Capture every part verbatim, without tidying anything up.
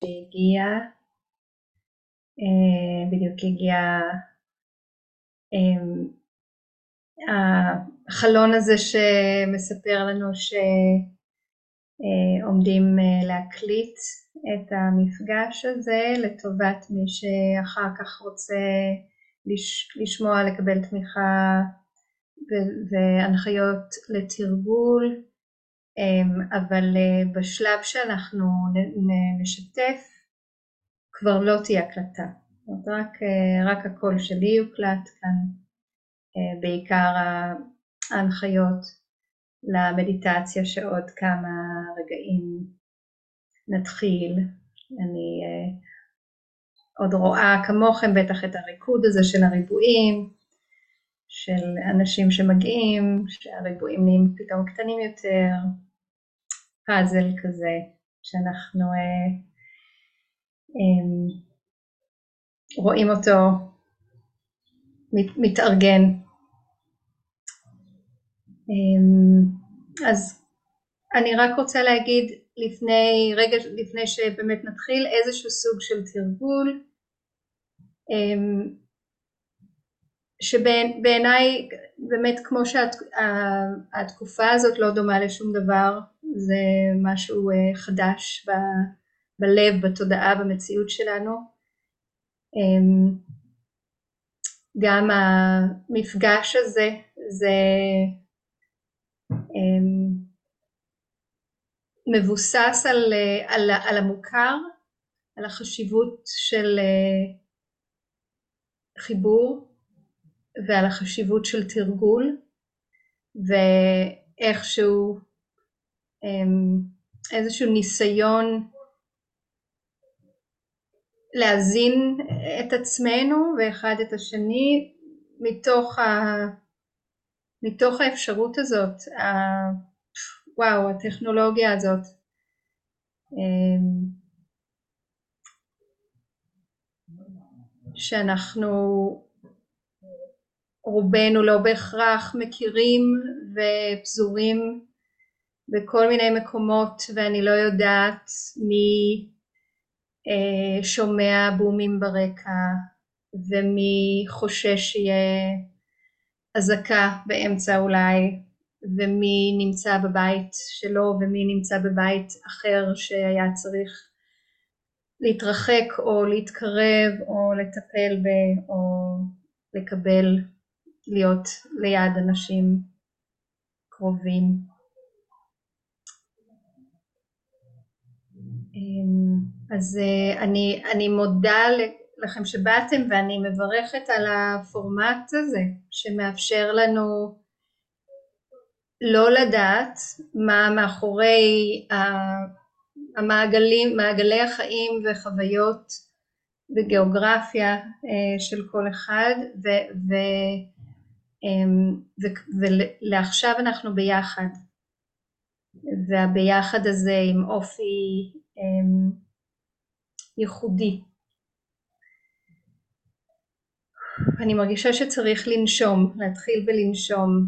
שהגיע, בדיוק הגיע החלון הזה שמספר לנו שעומדים להקליט את המפגש הזה לטובת מי שאחר כך רוצה לשמוע, לקבל תמיכה והנחיות לתרגול, אבל בשלב שאנחנו נשתף כבר לא תהיה הקלטה, רק, רק הקול שלי יוקלט כאן, בעיקר ההנחיות למדיטציה שעוד כמה רגעים נתחיל. אני עוד רואה כמוכם בטח את הריקוד הזה של הריבועים, של אנשים שמגיעים, שהריבועים נהיים פתאום קטנים יותר, פאזל כזה שאנחנו אה, אה, רואים אותו מת, מתארגן. אה, אז אני רק רוצה להגיד לפני רגע, לפני שבאמת נתחיל, איזשהו סוג של תרגול, אה, שבעיניי באמת כמו שהתקופה הזאת לא דומה לשום דבר, זה משהו חדש ב- בלב, בתודעה, במציאות שלנו. גם המפגש הזה זה מבוסס על, על, על המוכר, על החשיבות של חיבור ועל החשיבות של תרגול, ואיכשהו איזשהו ניסיון להזין את עצמנו ואחד את השני מתוך ה... מתוך האפשרות הזאת, ה... וואו, הטכנולוגיה הזאת. שאנחנו רובנו לא בהכרח מכירים ופזורים בכל מיני מקומות, ואני לא יודעת מי אה, שומע בומים ברקע ומי חושש שיהיה אזעקה באמצע אולי, ומי נמצא בבית שלו ומי נמצא בבית אחר שהיה צריך להתרחק או להתקרב או לטפל ב... או לקבל, להיות ליד אנשים קרובים. אז אני, אני מודה לכם שבאתם, ואני מברכת על הפורמט הזה שמאפשר לנו לא לדעת מה מאחורי המעגלים, מעגלי החיים וחוויות וגיאוגרפיה של כל אחד, ו, ו, ו, ולעכשיו אנחנו ביחד, והביחד הזה עם אופי ייחודי. אני מרגישה שצריך לנשום, להתחיל בלנשום,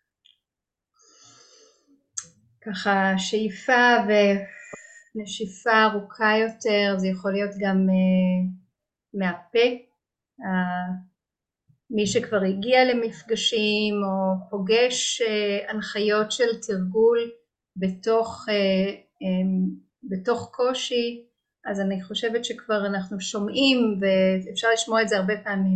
ככה שאיפה ונשיפה ארוכה יותר, זה יכול להיות גם uh, מהפה, uh, מי שכבר הגיע למפגשים או פוגש uh, הנחיות של תרגול בתוך, uh, um, בתוך קושי, אז אני חושבת שכבר אנחנו שומעים, ואפשר לשמוע את זה הרבה פעמים,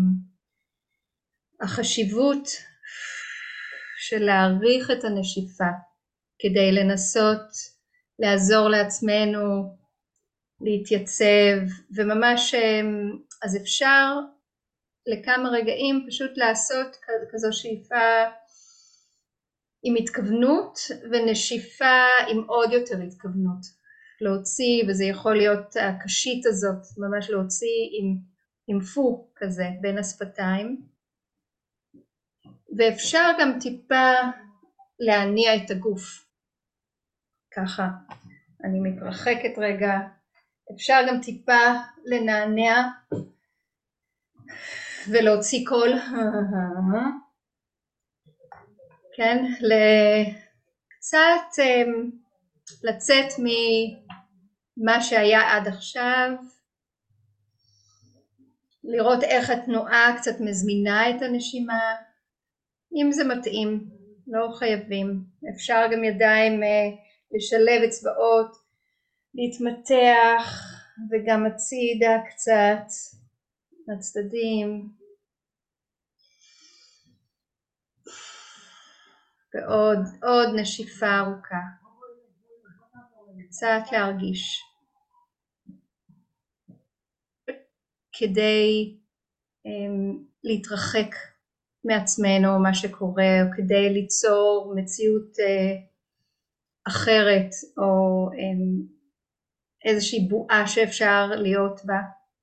החשיבות של להעריך את הנשיפה כדי לנסות לעזור לעצמנו להתייצב, וממש אז אפשר לכמה רגעים פשוט לעשות כזו שאיפה עם התכוונות ונשיפה עם עוד יותר התכוונות, להוציא, וזה יכול להיות הקשית הזאת, ממש להוציא עם, עם פו כזה בין השפתיים, ואפשר גם טיפה להניע את הגוף ככה. אני מתרחקת רגע, אפשר גם טיפה לנענע ולהוציא קול, כן, קצת לצאת מה שהיה עד עכשיו, לראות איך התנועה קצת מזמינה את הנשימה, אם זה מתאים, לא חייבים, אפשר גם ידיים לשלב אצבעות, להתמתח וגם הצידה קצת, לצדדים, ועוד עוד נשיפה ארוכה, קצת להרגיש, כדי um, להתרחק מעצמנו מה שקורה, או כדי ליצור מציאות uh, אחרת, או um, איזושהי בועה שאפשר להיות בה,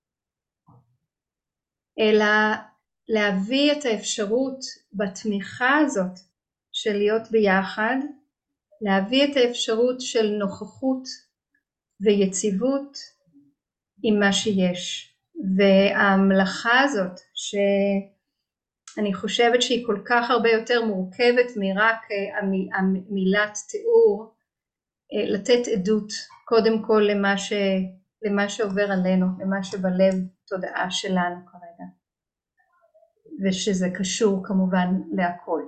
אלא להביא את האפשרות בתמיכה הזאת של להיות ביחד, להביא את האפשרות של נוכחות ויציבות עם מה שיש. והמלאכה הזאת שאני חושבת שהיא כל כך הרבה יותר מורכבת מרק המילת תיאור, לתת עדות קודם כל למה, ש, למה שעובר עלינו, למה שבלב תודעה שלנו כרגע, ושזה קשור כמובן להכל.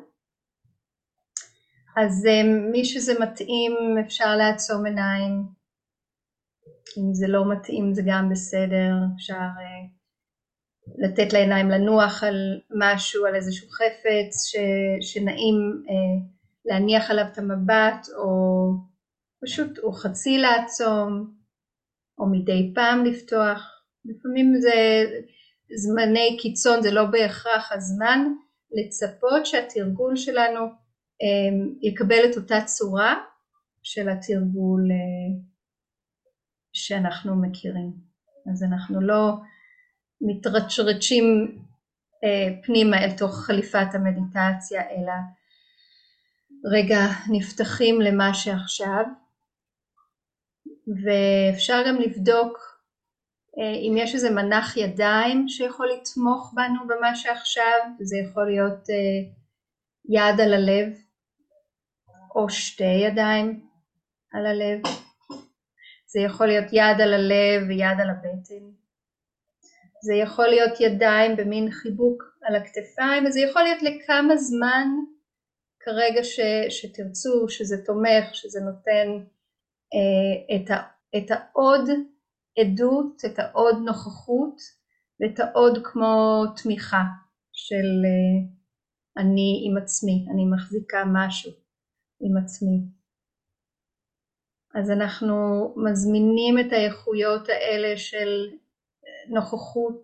אז מי שזה מתאים אפשר לעצום עיניים, אם זה לא מתאים זה גם בסדר, אפשר uh, לתת לעיניים לנוח על משהו, על איזשהו חפץ ש, שנעים uh, להניח עליו את המבט, או פשוט או חצי לעצום, או מדי פעם לפתוח. לפעמים זה זמני קיצון, זה לא בהכרח הזמן לצפות שהתרגול שלנו um, יקבל את אותה צורה של התרגול uh, שאנחנו מכירים. אז אנחנו לא מתרצ'רצ'ים אה, פנימה אל תוך חליפת המדיטציה, אלא רגע נפתחים למה שעכשיו, ואפשר גם לבדוק אה, אם יש איזה מנח ידיים שיכול לתמוך בנו במה שעכשיו, זה יכול להיות אה, יד על הלב, או שתי ידיים על הלב, זה יכול להיות יד על הלב ויד על הבטן, זה יכול להיות ידיים במין חיבוק על הכתפיים, וזה יכול להיות לכמה זמן כרגע ש, שתרצו, שזה תומך, שזה נותן אה, את, ה, את העוד עדות, את העוד נוכחות, ואת העוד כמו תמיכה של אה, אני עם עצמי, אני מחזיקה משהו עם עצמי. אז אנחנו מזמינים את האיכויות האלה של נוכחות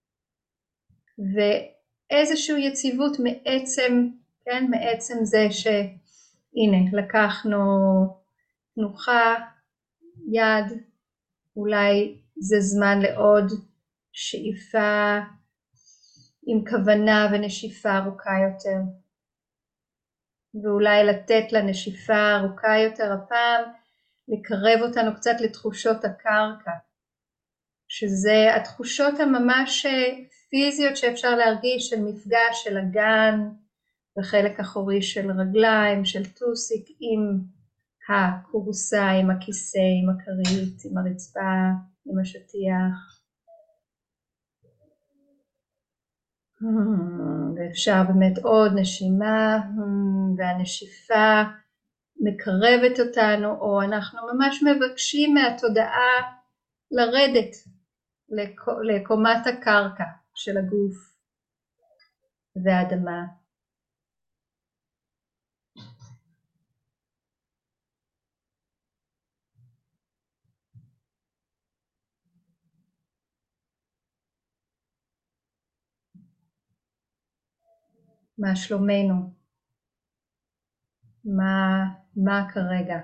ואיזושהי יציבות מעצם, כן, מעצם זה שהנה לקחנו תנוחה, יד, אולי זה זמן לעוד שאיפה עם כוונה ונשיפה ארוכה יותר, ואולי לתת לנשיפה ארוכה יותר הפעם לקרב אותנו קצת לתחושות הקרקע, שזה התחושות הממש פיזיות שאפשר להרגיש של מפגש של אגן וחלק אחורי של רגליים, של טוסיק עם הקורסה, עם הכיסא, עם הכרית, עם הרצפה, עם השטיח. ואפשר באמת עוד נשימה, והנשיפה מקרבת אותנו, או אנחנו ממש מבקשים מהתודעה לרדת לקומת הקרקע של הגוף והאדמה. מה שלומנו? מה, מה כרגע?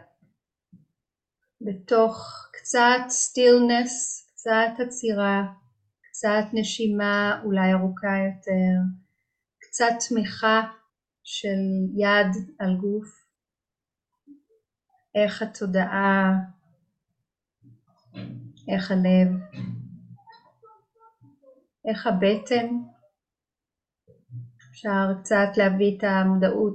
בתוך קצת stillness, קצת עצירה, קצת נשימה אולי ארוכה יותר, קצת תמיכה של יד על גוף, איך התודעה, איך הלב, איך הבטן. אפשר קצת להביא את המודעות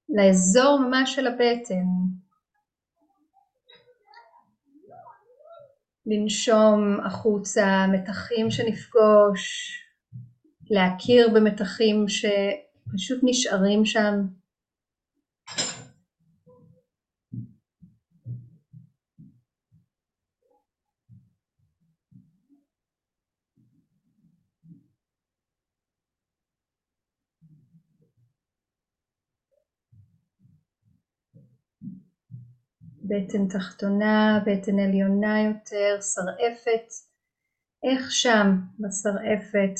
לאזור ממש של הבטן, לנשום החוצה מתחים שנפגוש, להכיר במתחים שפשוט נשארים שם. בטן תחתונה, בטן עליונה יותר, שרעפת, איך שם בשרעפת.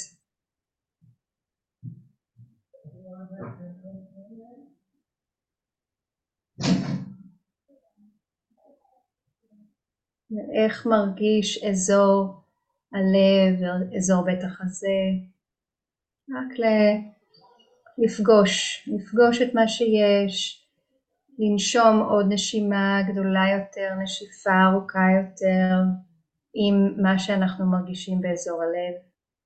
ואיך מרגיש אזור הלב, אזור בית החזה. רק לפגוש, לפגוש את מה שיש. לנשום עוד נשימה גדולה יותר, נשיפה ארוכה יותר, עם מה שאנחנו מרגישים באזור הלב.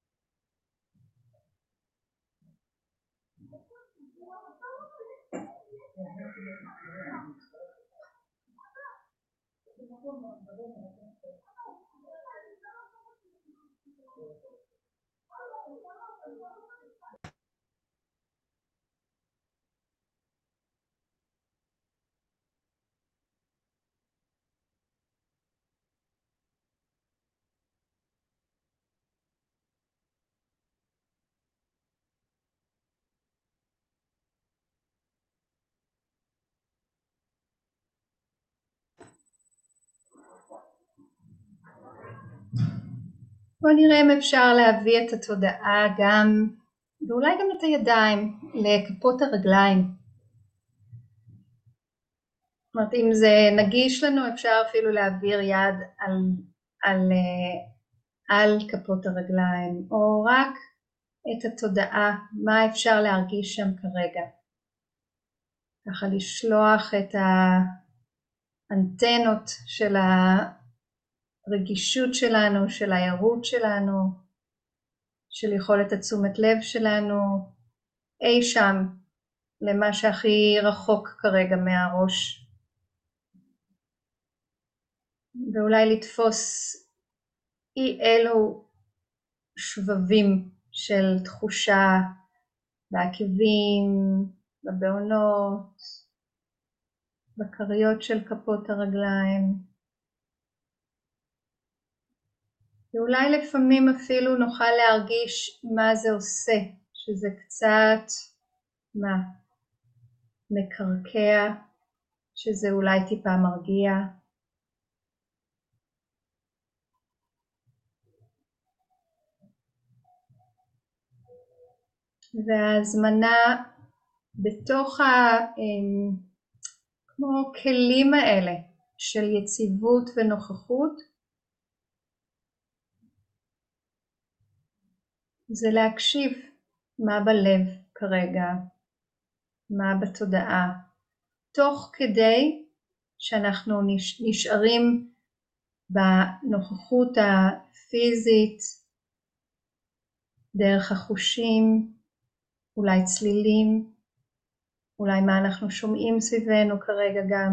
בוא נראה אם אפשר להביא את התודעה גם, ואולי גם את הידיים, לכפות הרגליים. זאת אומרת, אם זה נגיש לנו, אפשר אפילו להעביר יד על, על, על כפות הרגליים, או רק את התודעה, מה אפשר להרגיש שם כרגע. ככה לשלוח את האנטנות של הרגישות שלנו, של הערות שלנו, של יכולת התשומת לב שלנו, אי שם, למה שהכי רחוק כרגע מהראש. ואולי לתפוס אי אלו שבבים של תחושה בעקבים, בבעונות, בקריות של כפות הרגליים. ואולי לפעמים אפילו נוכל להרגיש מה זה עושה, שזה קצת מה? מקרקע, שזה אולי טיפה מרגיע. וההזמנה בתוך ה... כמו כלים האלה של יציבות ונוכחות, זה להקשיב מה בלב כרגע, מה בתודעה, תוך כדי שאנחנו נשארים בנוכחות הפיזית, דרך החושים, אולי צלילים, אולי מה אנחנו שומעים סביבנו כרגע גם.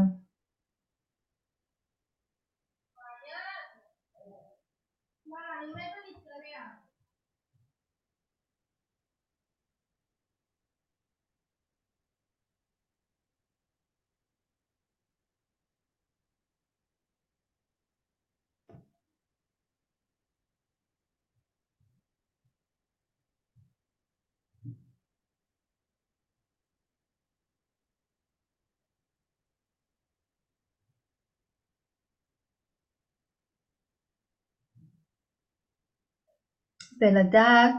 ולדעת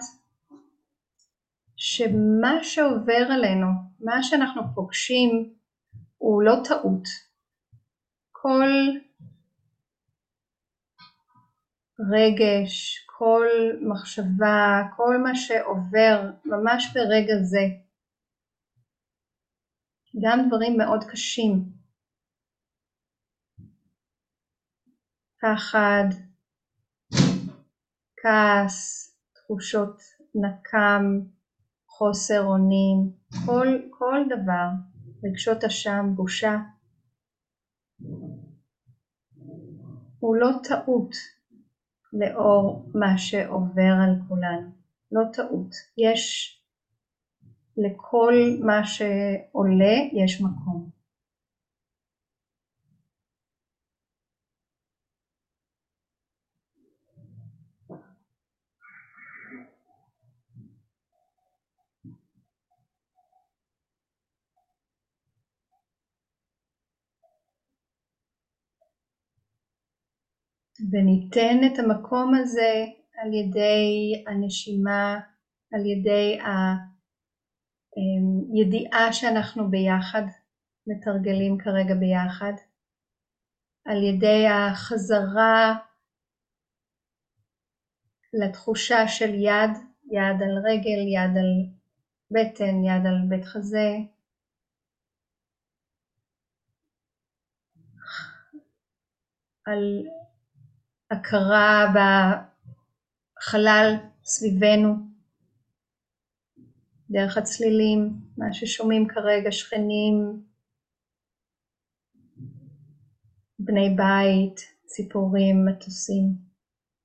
שמה שעובר עלינו, מה שאנחנו פוגשים, הוא לא טעות. כל רגש, כל מחשבה, כל מה שעובר ממש ברגע זה, גם דברים מאוד קשים, פחד, כעס, תחושות נקם, חוסר אונים, כל, כל דבר, רגשות אשם, בושה, הוא לא טעות, לאור מה שעובר על כולנו. לא טעות. יש לכל מה שעולה יש מקום. וניתן את המקום הזה על ידי הנשימה, על ידי הידיעה שאנחנו ביחד, מתרגלים כרגע ביחד, על ידי החזרה לתחושה של יד, יד על רגל, יד על בטן, יד על בית חזה, על הכרה בחלל סביבנו, דרך הצלילים, מה ששומעים כרגע, שכנים, בני בית, ציפורים, מטוסים.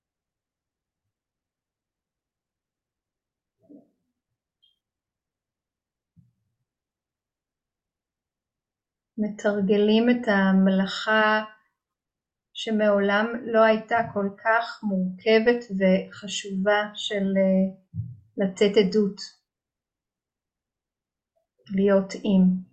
מתרגלים את המלאכה שמעולם לא הייתה כל כך מורכבת וחשובה של לתת עדות, להיות עם.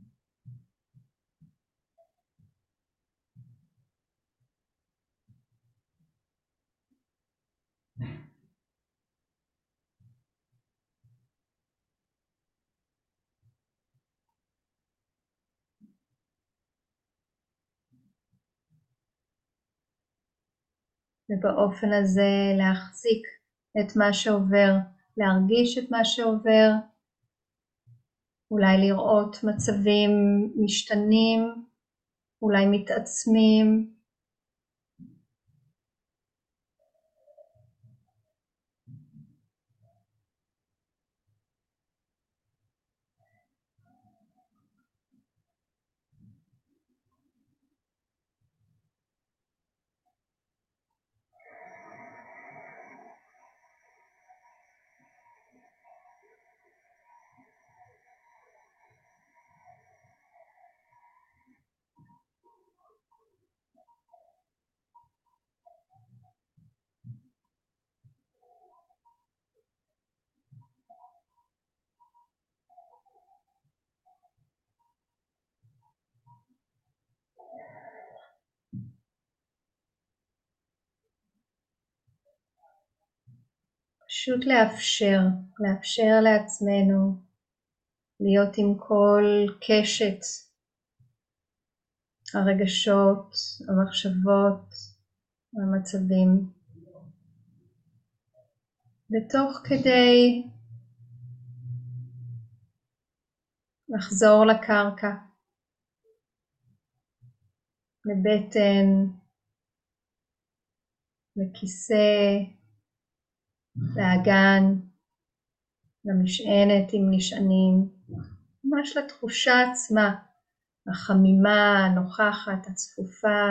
ובאופן הזה להחזיק את מה שעובר, להרגיש את מה שעובר, אולי לראות מצבים משתנים, אולי מתעצמים, פשוט לאפשר, לאפשר לעצמנו להיות עם כל קשת הרגשות, המחשבות, המצבים, ותוך כדי לחזור לקרקע, לבטן, לכיסא, לאגן, למשענת אם נשענים, ממש לתחושה עצמה, החמימה, הנוכחת, הצפופה,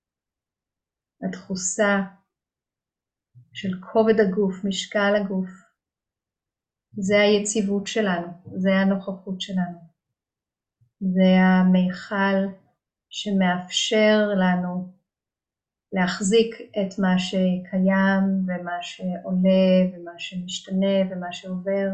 הדחוסה של כובד הגוף, משקל הגוף. זה היציבות שלנו, זה הנוכחות שלנו. זה המיכל שמאפשר לנו להחזיק את מה שקיים ומה שעולה ומה שמשתנה ומה שעובר.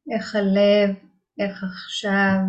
איך הלב, איך עכשיו.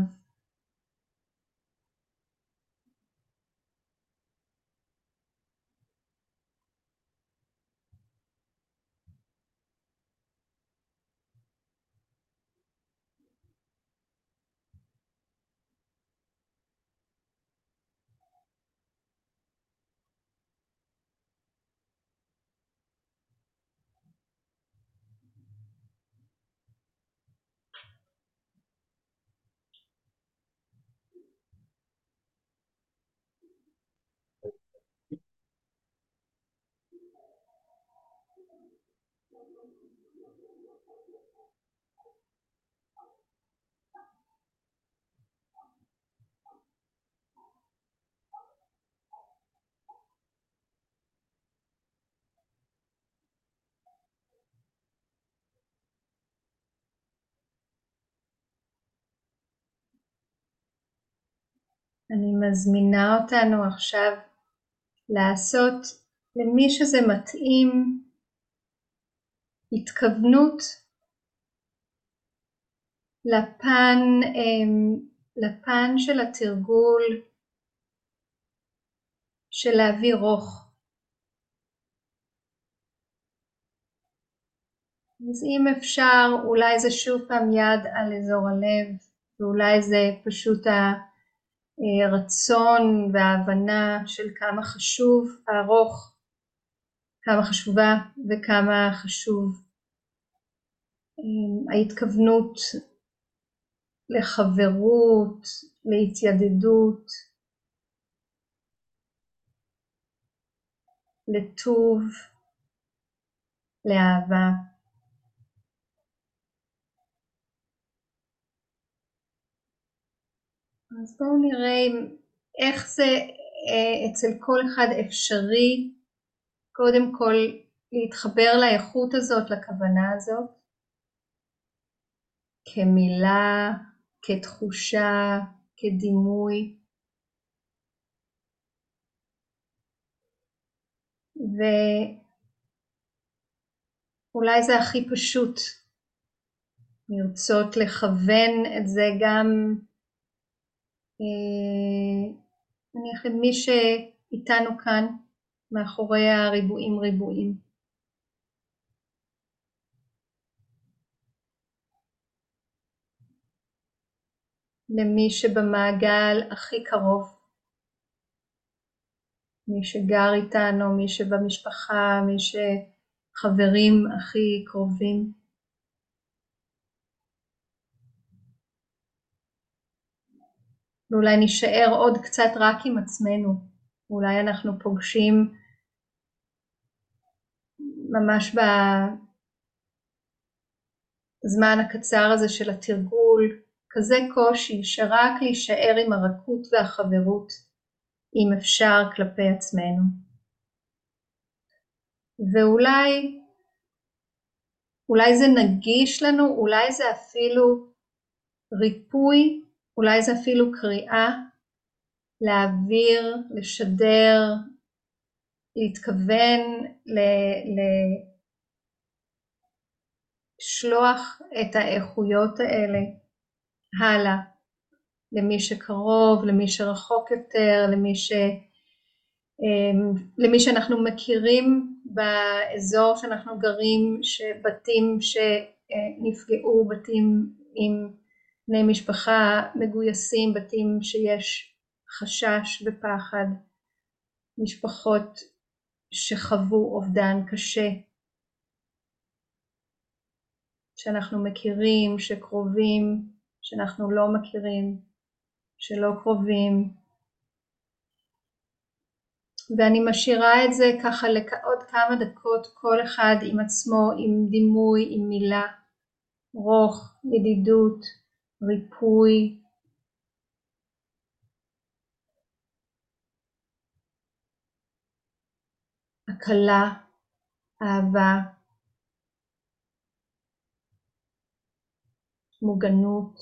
אני מזמינה אותנו עכשיו לעשות למי שזה מתאים התכוונות לפן, לפן של התרגול של להביא רוך. אז אם אפשר, אולי זה שוב פעם יד על אזור הלב, ואולי זה פשוט הרצון וההבנה של כמה חשוב הארוך, כמה חשובה וכמה חשוב ההתכוונות לחברות, להתיידדות, לטוב, לאהבה. אז בואו נראה איך זה אצל כל אחד אפשרי, קודם כל להתחבר לאיכות הזאת, לכוונה הזאת, כמילה, כתחושה, כדימוי. ואולי זה הכי פשוט, לרצות לכוון את זה גם נניח למי שאיתנו כאן מאחורי הריבועים ריבועים. למי שבמעגל הכי קרוב, מי שגר איתנו, מי שבמשפחה, מי שחברים הכי קרובים. ואולי נשאר עוד קצת רק עם עצמנו, אולי אנחנו פוגשים ממש בזמן הקצר הזה של התרגול, כזה קושי שרק להישאר עם הרכות והחברות, אם אפשר כלפי עצמנו. ואולי, אולי זה נגיש לנו, אולי זה אפילו ריפוי, אולי זה אפילו קריאה, להעביר, לשדר, להתכוון, לשלוח את האיכויות האלה הלאה, למי שקרוב, למי שרחוק יותר, למי, ש, למי שאנחנו מכירים באזור שאנחנו גרים, שבתים שנפגעו, בתים עם בני משפחה מגויסים, בתים שיש חשש ופחד, משפחות שחוו אובדן קשה, שאנחנו מכירים, שקרובים, שאנחנו לא מכירים, שלא קרובים. ואני משאירה את זה ככה לעוד כמה דקות, כל אחד עם עצמו, עם דימוי, עם מילה, רוך, ידידות, ריפוי, הקלה, אהבה, מוגנות.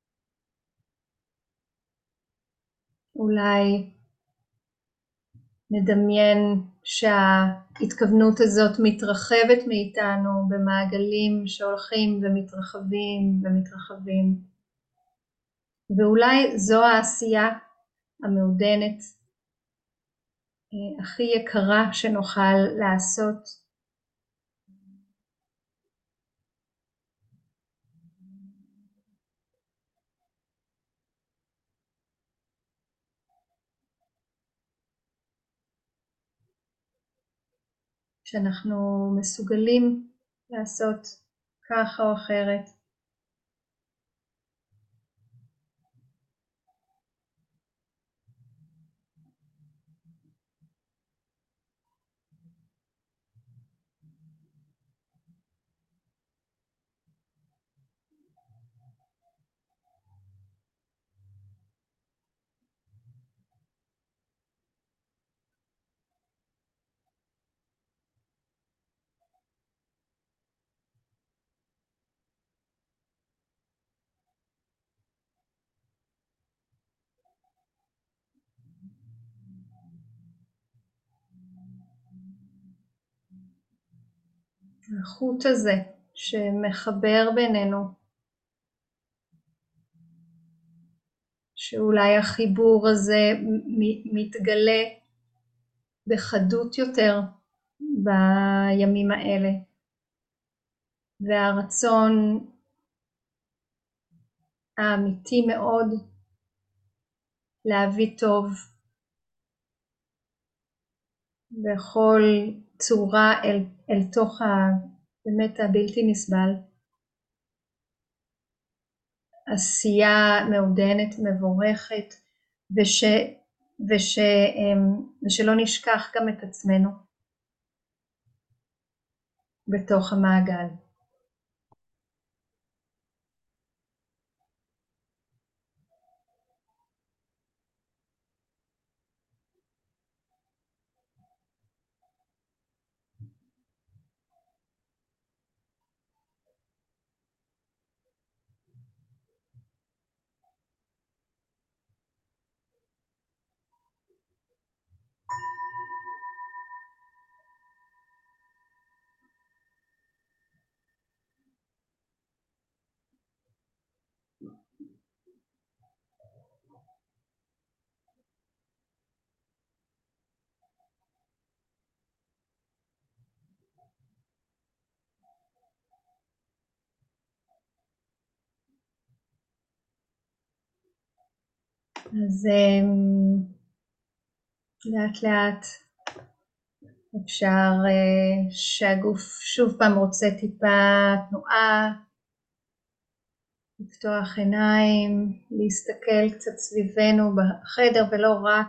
אולי נדמיין שההתכוונות הזאת מתרחבת מאיתנו במעגלים שהולכים ומתרחבים ומתרחבים, ואולי זו העשייה המעודנת הכי יקרה שנוכל לעשות. שאנחנו מסוגלים לעשות ככה או אחרת. החוט הזה שמחבר בינינו, שאולי החיבור הזה מתגלה בחדות יותר בימים האלה, והרצון האמיתי מאוד להביא טוב בכל צורה אל, אל תוך ה, באמת הבלתי נסבל. עשייה מעודנת, מבורכת, וש, וש, ושלא נשכח גם את עצמנו בתוך המעגל. אז לאט לאט אפשר שהגוף שוב פעם רוצה טיפה תנועה, לפתוח עיניים, להסתכל קצת סביבנו בחדר ולא רק,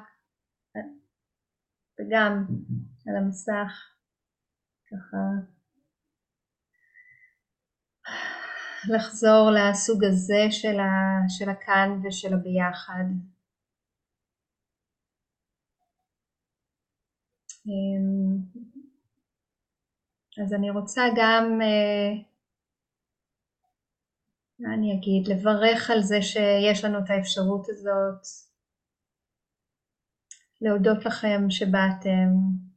וגם על המסך, ככה לחזור לסוג הזה של, ה, של הכאן ושל הביחד. אז אני רוצה גם, מה אני אגיד, לברך על זה שיש לנו את האפשרות הזאת, להודות לכם שבאתם,